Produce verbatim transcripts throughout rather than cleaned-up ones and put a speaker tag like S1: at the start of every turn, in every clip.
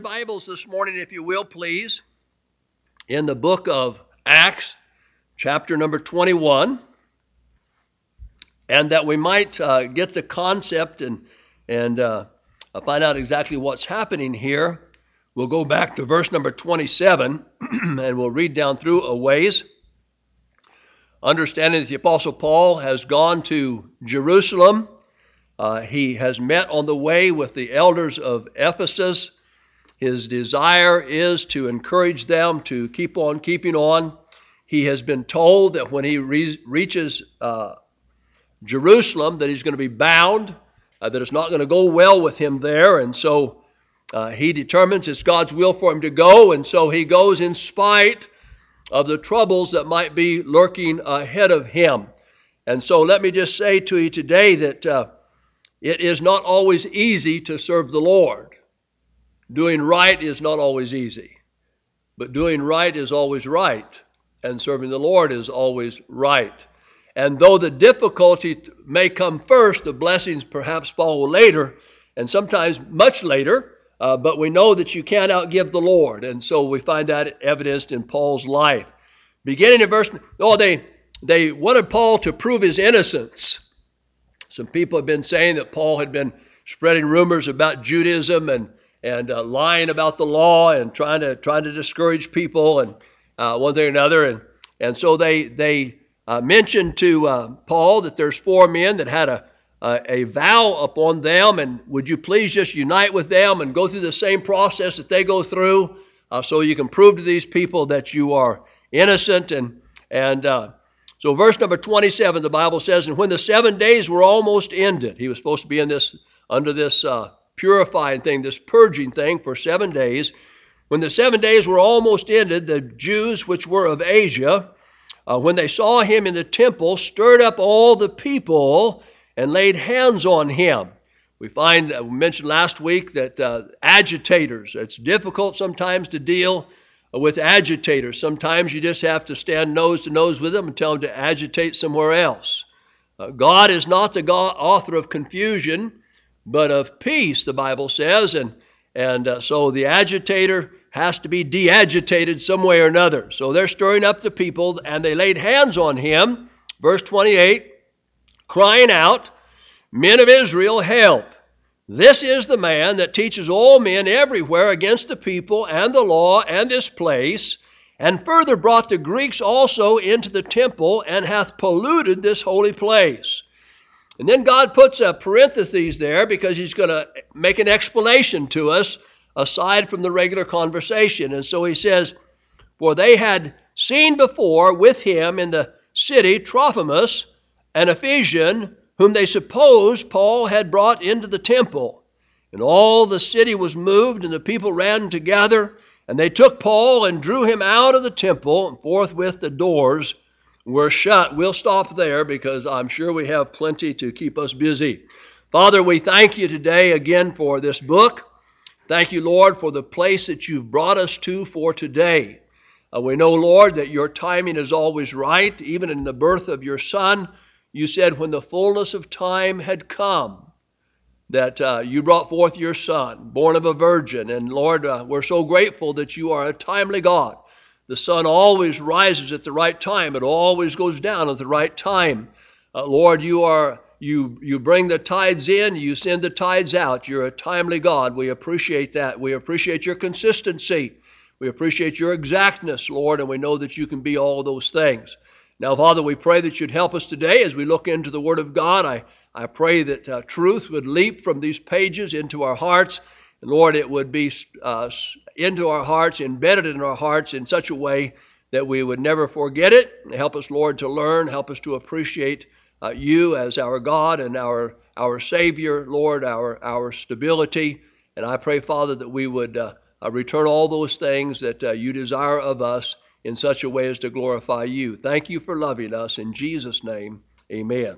S1: Bibles this morning, if you will, please, in the book of Acts, chapter number twenty-one, and that we might uh, get the concept and, and uh, find out exactly what's happening here. We'll go back to verse number twenty-seven, and we'll read down through a ways. Understanding that the Apostle Paul has gone to Jerusalem. Uh, he has met on the way with the elders of Ephesus. His desire is to encourage them to keep on keeping on. He has been told that when he re- reaches uh, Jerusalem that he's going to be bound, uh, that it's not going to go well with him there. And so uh, he determines it's God's will for him to go. And so he goes in spite of the troubles that might be lurking ahead of him. And so let me just say to you today that uh, it is not always easy to serve the Lord. Doing right is not always easy, but doing right is always right, and serving the Lord is always right. And though the difficulty may come first, the blessings perhaps follow later, and sometimes much later, uh, but we know that you can't outgive the Lord, and so we find that evidenced in Paul's life. Beginning in verse, oh, they, they wanted Paul to prove his innocence. Some people have been saying that Paul had been spreading rumors about Judaism and and uh, lying about the law and trying to trying to discourage people and uh, one thing or another. And and so they they uh, mentioned to uh, Paul that there's four men that had a, a a vow upon them, and would you please just unite with them and go through the same process that they go through, uh, so you can prove to these people that you are innocent. And and uh, so verse number twenty-seven, the Bible says, and when the seven days were almost ended, he was supposed to be in this under this uh, purifying thing, this purging thing for seven days. When the seven days were almost ended, the Jews which were of Asia, uh, when they saw him in the temple, stirred up all the people and laid hands on him. We find, uh, we mentioned last week that uh, agitators, it's difficult sometimes to deal with agitators. Sometimes you just have to stand nose to nose with them and tell them to agitate somewhere else. Uh, God is not the God, author of confusion, but of peace, the Bible says, and and uh, so the agitator has to be de-agitated some way or another. So they're stirring up the people, and they laid hands on him, verse twenty-eight, crying out, men of Israel, help! This is the man that teaches all men everywhere against the people and the law and this place, and further brought the Greeks also into the temple, and hath polluted this holy place. And then God puts a parenthesis there because he's going to make an explanation to us aside from the regular conversation. And so he says, for they had seen before with him in the city Trophimus, an Ephesian, whom they supposed Paul had brought into the temple. And all the city was moved, and the people ran together, and they took Paul and drew him out of the temple, and forthwith the doors were shut. We'll stop there because I'm sure we have plenty to keep us busy. Father, we thank you today again for this book. Thank you, Lord, for the place that you've brought us to for today. Uh, we know, Lord, that your timing is always right. Even in the birth of your Son, you said when the fullness of time had come, that uh, you brought forth your Son, born of a virgin. And Lord, uh, we're so grateful that you are a timely God. The sun always rises at the right time. It always goes down at the right time. Uh, Lord, you are you you bring the tides in, you send the tides out. You're a timely God. We appreciate that. We appreciate your consistency. We appreciate your exactness, Lord, and we know that you can be all those things. Now, Father, we pray that you'd help us today as we look into the Word of God. I, I pray that uh, truth would leap from these pages into our hearts. And Lord, it would be uh, into our hearts, embedded in our hearts in such a way that we would never forget it. Help us, Lord, to learn. Help us to appreciate uh, you as our God and our our Savior, Lord, our, our stability. And I pray, Father, that we would uh, uh, return all those things that uh, you desire of us in such a way as to glorify you. Thank you for loving us. In Jesus' name, amen.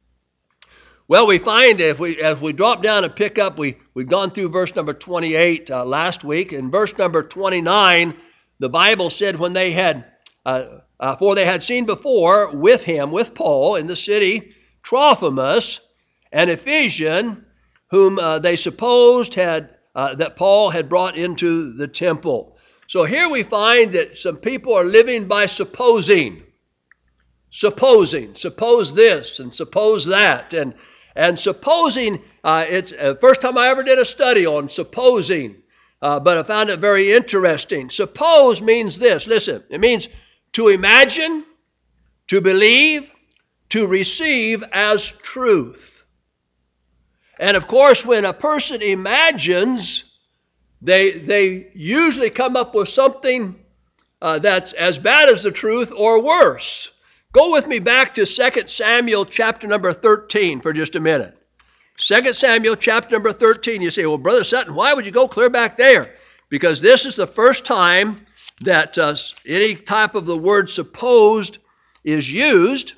S1: Well, we find if we as we drop down and pick up, we, we've gone through verse number twenty-eight uh, last week. In verse number twenty-nine, the Bible said, when they had, uh, uh, for they had seen before with him, with Paul, in the city, Trophimus, an Ephesian, whom uh, they supposed had uh, that Paul had brought into the temple. So here we find that some people are living by supposing. Supposing. Suppose this and suppose that. And, and supposing, uh, it's the uh, first time I ever did a study on supposing. Uh, but I found it very interesting. Suppose means this. Listen, it means to imagine, to believe, to receive as truth. And of course, when a person imagines, they, they usually come up with something uh, that's as bad as the truth or worse. Go with me back to Second Samuel chapter number thirteen for just a minute. Second Samuel chapter number thirteen. You say, well, Brother Sutton, why would you go clear back there? Because this is the first time that uh, any type of the word supposed is used.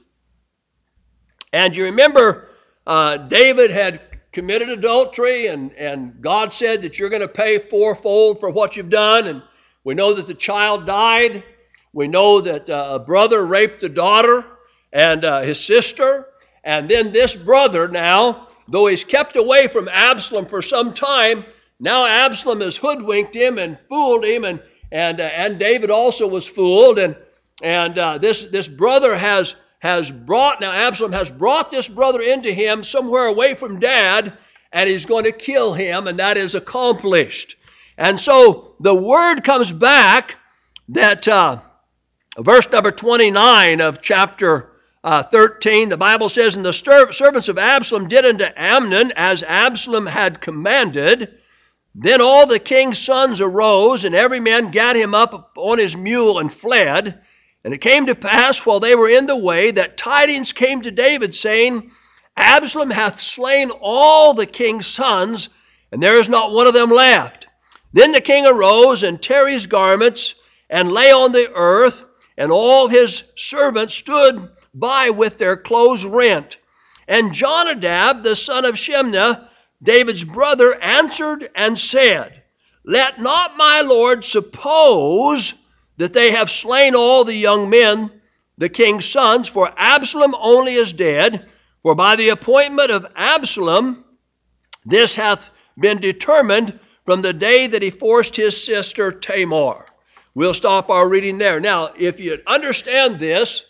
S1: And you remember uh, David had committed adultery, and, and God said that you're going to pay fourfold for what you've done. And we know that the child died. We know that uh, a brother raped a daughter and uh, his sister. And then this brother now, though he's kept away from Absalom for some time, now Absalom has hoodwinked him and fooled him, and and uh, and David also was fooled. And and uh, this this brother has has brought now Absalom has brought this brother into him somewhere away from Dad, and he's going to kill him, and that is accomplished. And so the word comes back that uh, verse number twenty-nine of chapter Uh, thirteen, the Bible says, and the stir- servants of Absalom did unto Amnon as Absalom had commanded. Then all the king's sons arose, and every man gat him up on his mule and fled. And it came to pass, while they were in the way, that tidings came to David, saying, Absalom hath slain all the king's sons, and there is not one of them left. Then the king arose, and tare his garments, and lay on the earth, and all his servants stood by with their clothes rent. And Jonadab, the son of Shimna, David's brother, answered and said, Let not my lord suppose that they have slain all the young men, the king's sons, for Absalom only is dead. For by the appointment of Absalom, this hath been determined from the day that he forced his sister Tamar. We'll stop our reading there. Now, if you understand this,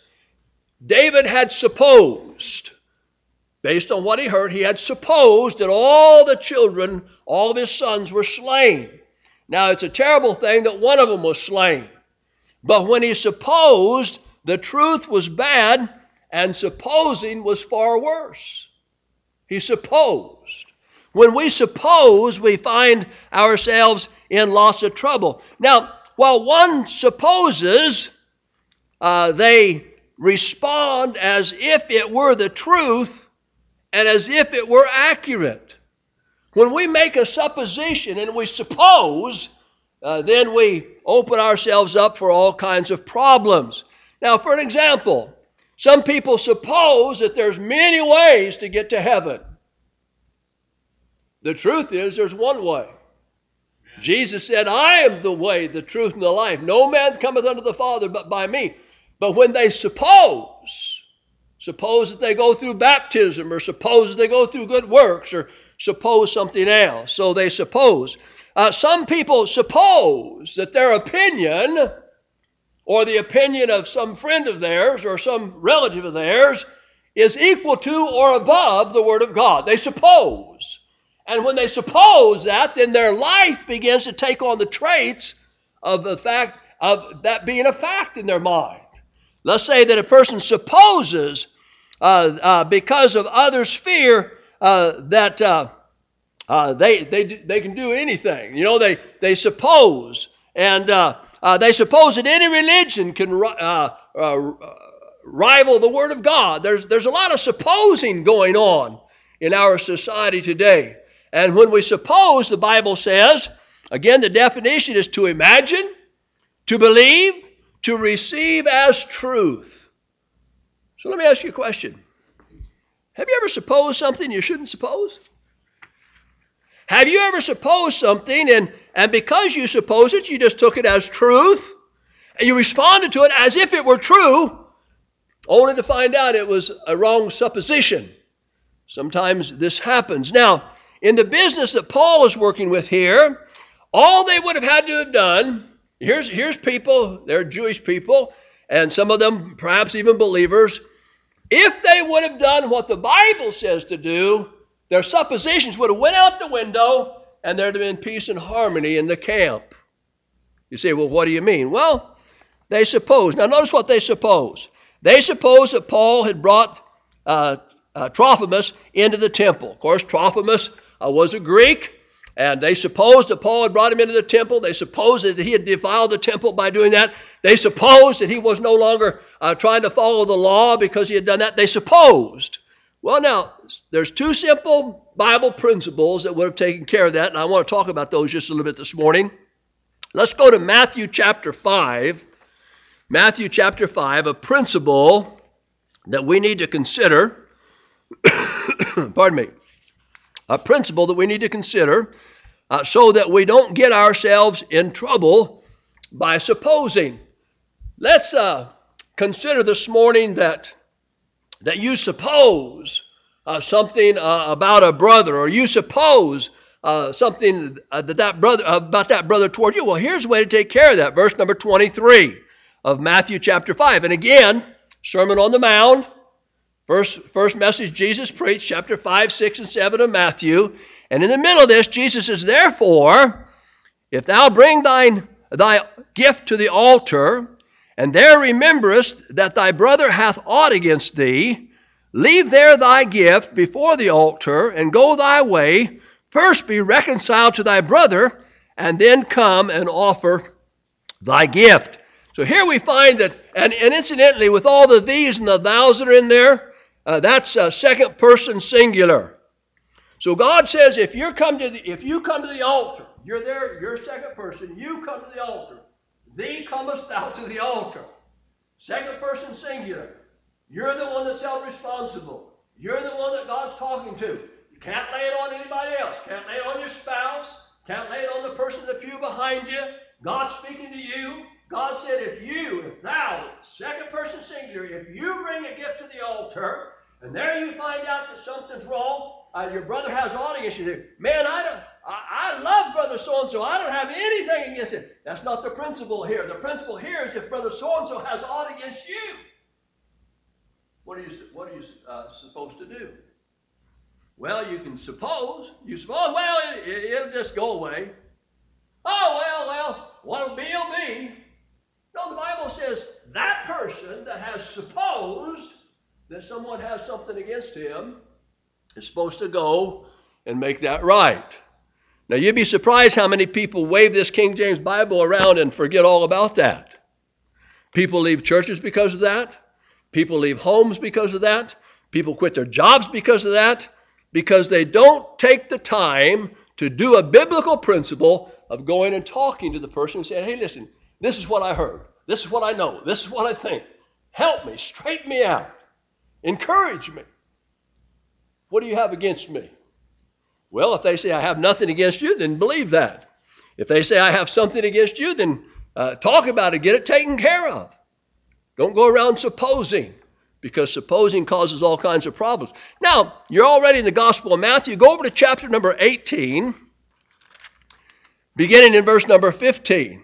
S1: David had supposed, based on what he heard, he had supposed that all the children, all of his sons were slain. Now, it's a terrible thing that one of them was slain. But when he supposed, the truth was bad, and supposing was far worse. He supposed. When we suppose, we find ourselves in lots of trouble. Now, while one supposes, uh, they respond as if it were the truth and as if it were accurate. When we make a supposition and we suppose, uh, then we open ourselves up for all kinds of problems. Now, for an example, some people suppose that there's many ways to get to heaven. The truth is, there's one way. Jesus said, I am the way, the truth, and the life. No man cometh unto the Father but by me. But when they suppose, suppose that they go through baptism, or suppose that they go through good works, or suppose something else. So they suppose. Uh, some people suppose that their opinion, or the opinion of some friend of theirs, or some relative of theirs, is equal to or above the Word of God. They suppose. And when they suppose that, then their life begins to take on the traits of the fact of that being a fact in their mind. Let's say that a person supposes uh, uh, because of others' fear uh, that uh, uh, they they they can do anything. You know, they they suppose, and uh, uh, they suppose that any religion can uh, uh, rival the Word of God. There's there's a lot of supposing going on in our society today, and when we suppose, the Bible says, again, the definition is to imagine, to believe, to receive as truth. So let me ask you a question. Have you ever supposed something you shouldn't suppose? Have you ever supposed something, and, and because you suppose it, you just took it as truth, and you responded to it as if it were true, only to find out it was a wrong supposition? Sometimes this happens. Now, in the business that Paul is working with here, all they would have had to have done, here's, here's people, they're Jewish people, and some of them perhaps even believers. If they would have done what the Bible says to do, their suppositions would have went out the window, and there'd have been peace and harmony in the camp. You say, well, what do you mean? Well, they suppose. Now, notice what they suppose. They suppose that Paul had brought uh, uh, Trophimus into the temple. Of course, Trophimus uh, was a Greek, and they supposed that Paul had brought him into the temple. They supposed that he had defiled the temple by doing that. They supposed that he was no longer uh, trying to follow the law because he had done that. They supposed. Well, now, there's two simple Bible principles that would have taken care of that, and I want to talk about those just a little bit this morning. Let's go to Matthew chapter five. Matthew chapter five, a principle that we need to consider. Pardon me. A principle that we need to consider uh, so that we don't get ourselves in trouble by supposing. Let's uh, consider this morning that, that you suppose uh, something uh, about a brother, or you suppose uh, something uh, that that brother about that brother toward you. Well, here's a way to take care of that. Verse number twenty-three of Matthew chapter five. And again, Sermon on the Mount. First, first message Jesus preached, chapter five, six, and seven of Matthew. And in the middle of this, Jesus says, therefore, if thou bring thine thy gift to the altar, and there rememberest that thy brother hath aught against thee, leave there thy gift before the altar, and go thy way. First be reconciled to thy brother, and then come and offer thy gift. So here we find that, and, and incidentally, with all the these and the thous that are in there, uh, that's a second person singular. So God says, if you come to the if you come to the altar, you're there, you're second person, you come to the altar. Thee comest thou to the altar. Second person singular. You're the one that's held responsible. You're the one that God's talking to. You can't lay it on anybody else. Can't lay it on your spouse. Can't lay it on the person in the pew behind you. God's speaking to you. God said, if you, if thou, second person singular, if you bring a gift to the altar, and there you find out that something's wrong, uh, your brother has aught against you. Man, I don't, I, I love brother so-and-so. I don't have anything against him. That's not the principle here. The principle here is if brother so-and-so has aught against you, what are you, what are you uh, supposed to do? Well, you can suppose. You suppose, well, it, it, it'll just go away. Oh, well, well, what'll be, will be. No, the Bible says that person that has supposed that someone has something against him is supposed to go and make that right. Now, you'd be surprised how many people wave this King James Bible around and forget all about that. People leave churches because of that. People leave homes because of that. People quit their jobs because of that, because they don't take the time to do a biblical principle of going and talking to the person and saying, hey, listen, this is what I heard. This is what I know. This is what I think. Help me. Straighten me out. Encourage me. What do you have against me? Well, if they say I have nothing against you, then believe that. If they say I have something against you, then uh, talk about it. Get it taken care of. Don't go around supposing, because supposing causes all kinds of problems. Now, you're already in the Gospel of Matthew. Go over to chapter number eighteen, beginning in verse number fifteen.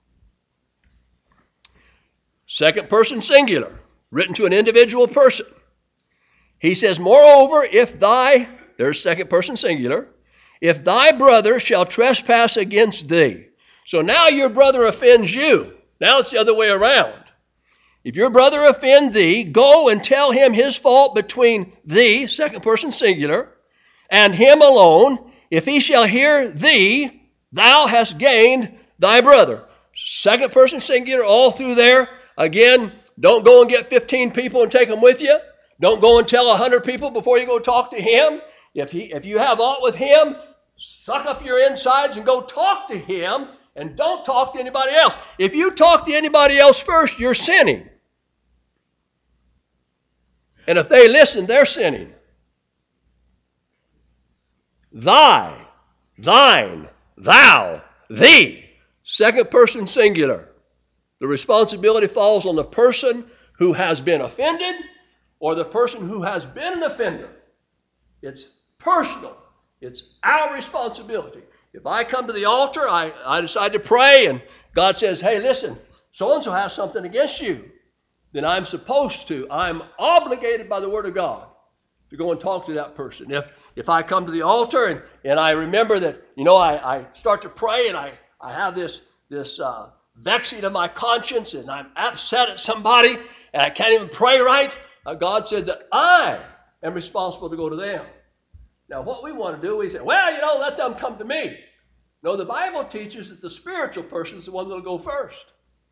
S1: Second person singular, written to an individual person. He says, moreover, if thy, there's second person singular, if thy brother shall trespass against thee. So now your brother offends you. Now it's the other way around. If your brother offend thee, go and tell him his fault between thee, second person singular, and him alone. If he shall hear thee, thou hast gained thy brother. Second person singular, all through there. Again, don't go and get fifteen people and take them with you. Don't go and tell one hundred people before you go talk to him. If he, if you have aught with him, suck up your insides and go talk to him, and don't talk to anybody else. If you talk to anybody else first, you're sinning. And if they listen, they're sinning. Thy, thine, thou, thee. Second person singular. The responsibility falls on the person who has been offended or the person who has been an offender. It's personal. It's our responsibility. If I come to the altar, I, I decide to pray, and God says, hey, listen, so-and-so has something against you, then I'm supposed to, I'm obligated by the Word of God to go and talk to that person. If if I come to the altar and, and I remember that, you know, I, I start to pray and I, I have this, this uh, vexing of my conscience and I'm upset at somebody and I can't even pray right, uh, God said that I am responsible to go to them. Now, what we want to do, we say, well, you know, let them come to me. No, the Bible teaches that the spiritual person is the one that will go first.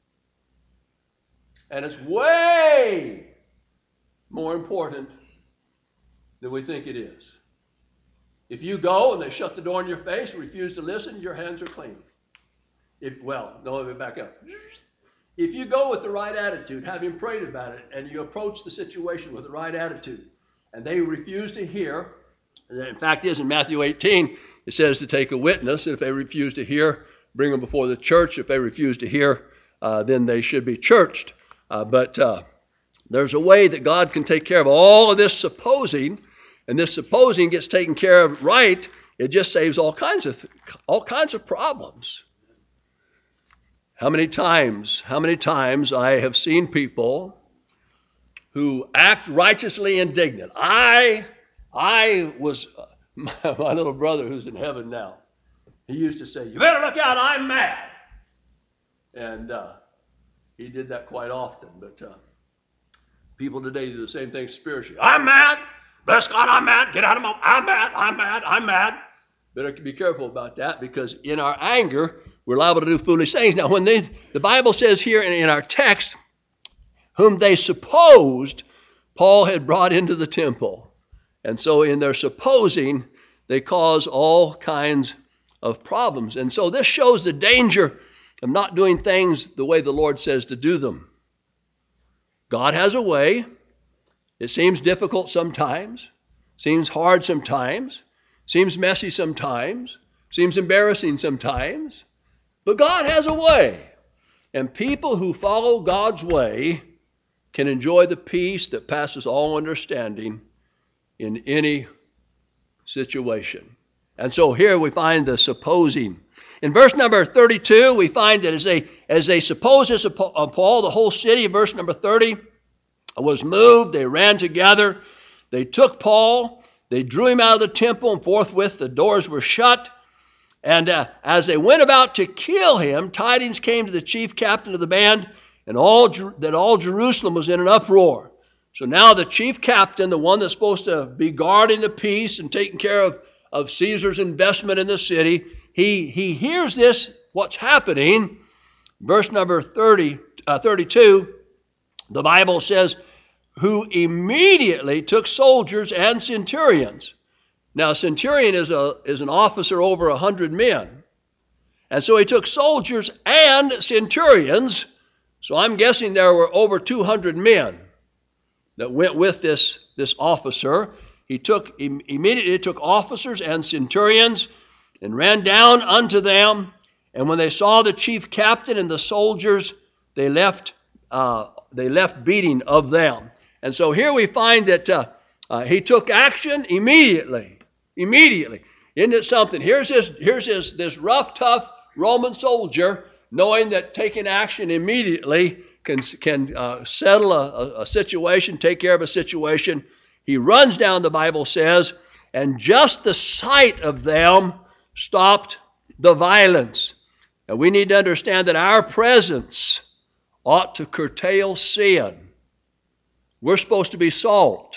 S1: And it's way more important than we think it is. If you go and they shut the door in your face and refuse to listen, your hands are clean. If, well, no, let me back up. If you go with the right attitude, having prayed about it, and you approach the situation with the right attitude, and they refuse to hear, in fact, is in Matthew eighteen, it says to take a witness, and if they refuse to hear, bring them before the church. If they refuse to hear, uh, then they should be churched. Uh, but uh, there's a way that God can take care of all of this supposing, and this supposing gets taken care of right. It just saves all kinds of all kinds of problems. How many times, how many times I have seen people who act righteously indignant. I, I was my, my little brother who's in heaven now. He used to say, "You better look out! I'm mad," and uh, he did that quite often. But uh, people today do the same thing spiritually. I'm mad. Bless God, I'm mad. Get out of my, I'm mad, I'm mad, I'm mad. Better be careful about that, because in our anger, we're liable to do foolish things. Now, when they, the Bible says here in, in our text, whom they supposed Paul had brought into the temple. And so in their supposing, they cause all kinds of problems. And so this shows the danger of not doing things the way the Lord says to do them. God has a way. It seems difficult sometimes, seems hard sometimes, seems messy sometimes, seems embarrassing sometimes, but God has a way. And people who follow God's way can enjoy the peace that passes all understanding in any situation. And so here we find the supposing. In verse number thirty-two, we find that as they, as they suppose this of Paul, the whole city, verse number thirty, was moved. They ran together. They took Paul. They drew him out of the temple, and forthwith the doors were shut. And uh, as they went about to kill him, tidings came to the chief captain of the band, and all that all Jerusalem was in an uproar. So now the chief captain, the one that's supposed to be guarding the peace and taking care of, of Caesar's investment in the city, he, he hears this, what's happening. Verse number thirty, uh, thirty-two, the Bible says, who immediately took soldiers and centurions. Now, a centurion is, a, is an officer over a hundred men. And so he took soldiers and centurions. So I'm guessing there were over two hundred men that went with this, this officer. He took immediately took officers and centurions and ran down unto them. And when they saw the chief captain and the soldiers, they left uh, they left beating of them. And so here we find that uh, uh, he took action immediately. Immediately. Isn't it something? Here's this, here's this, this rough, tough Roman soldier, knowing that taking action immediately can, can uh, settle a, a situation, take care of a situation. He runs down, the Bible says, and just the sight of them stopped the violence. And we need to understand that our presence ought to curtail sin. We're supposed to be salt.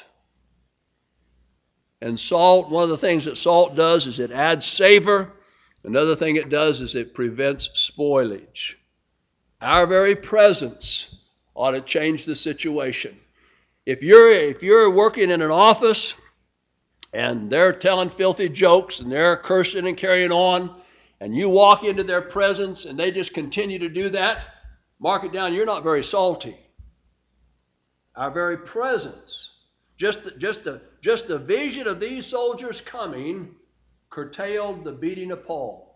S1: And salt, one of the things that salt does is it adds savor. Another thing it does is it prevents spoilage. Our very presence ought to change the situation. If you're, if you're working in an office and they're telling filthy jokes and they're cursing and carrying on, and you walk into their presence and they just continue to do that, mark it down, you're not very salty. Our very presence, just, just, the, just the vision of these soldiers coming curtailed the beating of Paul.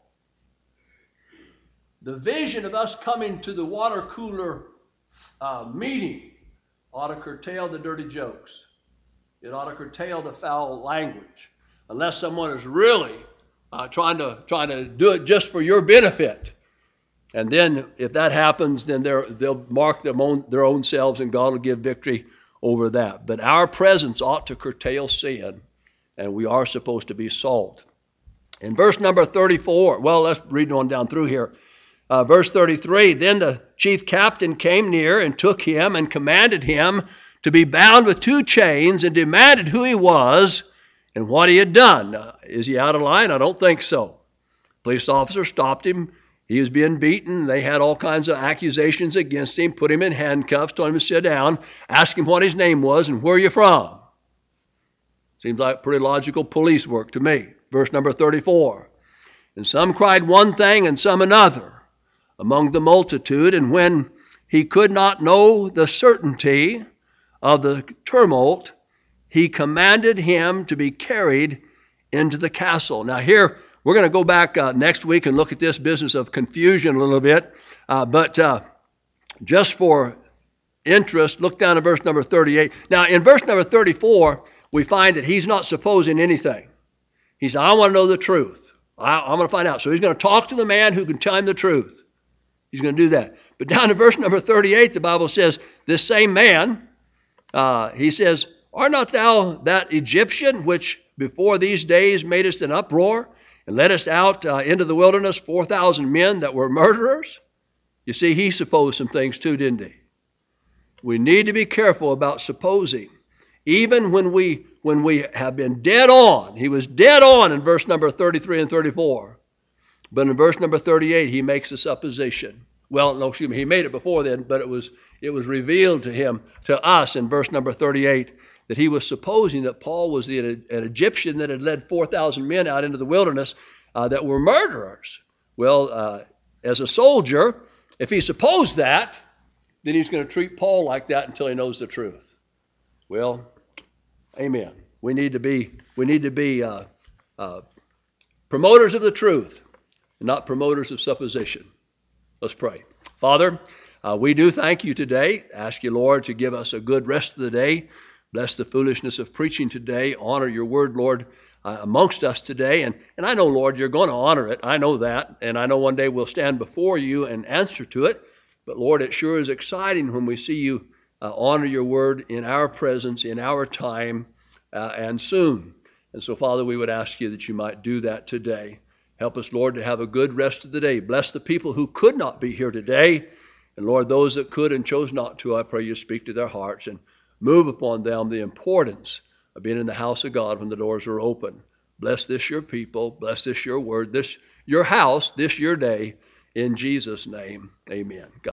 S1: The vision of us coming to the water cooler uh, meeting ought to curtail the dirty jokes. It ought to curtail the foul language. unless someone is really uh, trying to trying to do it just for your benefit. And then if that happens, then they'll mark their own, their own selves, and God will give victory over that. But our presence ought to curtail sin, and we are supposed to be salt. In verse number thirty-four, well, let's read on down through here. Uh, verse thirty-three, then the chief captain came near and took him and commanded him to be bound with two chains, and demanded who he was and what he had done. Uh, is he out of line? I don't think so. Police officer stopped him. He was being beaten. They had all kinds of accusations against him, put him in handcuffs, told him to sit down, asked him what his name was and where you're from. Seems like pretty logical police work to me. Verse number thirty-four. And some cried one thing and some another among the multitude, and when he could not know the certainty of the tumult, he commanded him to be carried into the castle. Now here, we're going to go back uh, next week and look at this business of confusion a little bit. Uh, but uh, just for interest, look down at verse number thirty-eight. Now, in verse number thirty-four, we find that he's not supposing anything. He said, I want to know the truth. I, I'm going to find out. So he's going to talk to the man who can tell him the truth. He's going to do that. But down in verse number thirty-eight, the Bible says, this same man, uh, he says, art not thou that Egyptian which before these days madest an uproar, and led us out uh, into the wilderness, four thousand men that were murderers? You see, he supposed some things too, didn't he? We need to be careful about supposing. Even when we when we have been dead on, he was dead on in verse number thirty-three and thirty-four. But in verse number thirty-eight, he makes a supposition. Well, no, excuse me, he made it before then, but it was it was revealed to him, to us in verse number thirty-eight, that he was supposing that Paul was the, an Egyptian that had led four thousand men out into the wilderness uh, that were murderers. Well, uh, as a soldier, if he supposed that, then he's going to treat Paul like that until he knows the truth. Well, amen. We need to be we need to be uh, uh, promoters of the truth, and not promoters of supposition. Let's pray. Father, uh, we do thank you today. Ask you, Lord, to give us a good rest of the day. Bless the foolishness of preaching today. Honor your word, Lord, uh, amongst us today. And, and I know, Lord, you're going to honor it. I know that. And I know one day we'll stand before you and answer to it. But, Lord, it sure is exciting when we see you uh, honor your word in our presence, in our time, uh, and soon. And so, Father, we would ask you that you might do that today. Help us, Lord, to have a good rest of the day. Bless the people who could not be here today. And, Lord, those that could and chose not to, I pray you speak to their hearts and move upon them the importance of being in the house of God when the doors are open. Bless this your people. Bless this your word. This your house, this your day. In Jesus' name, amen. God